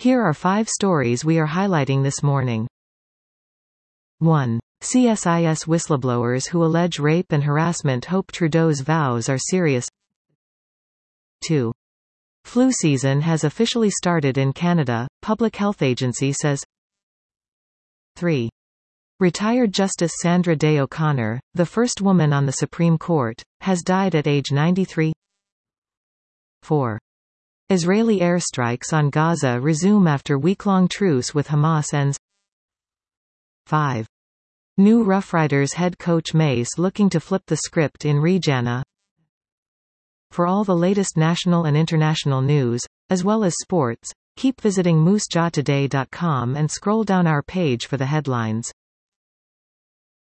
Here are 5 stories we are highlighting this morning. 1. CSIS whistleblowers who allege rape and harassment hope Trudeau's vows are serious. 2. Flu season has officially started in Canada, Public Health Agency says. 3. Retired Justice Sandra Day O'Connor, the first woman on the Supreme Court, has died at age 93. 4. Israeli airstrikes on Gaza resume after week-long truce with Hamas ends. 5. New Rough Riders head coach Mace looking to flip the script in Regina. For all the latest national and international news, as well as sports, keep visiting moosejawtoday.com and scroll down our page for the headlines.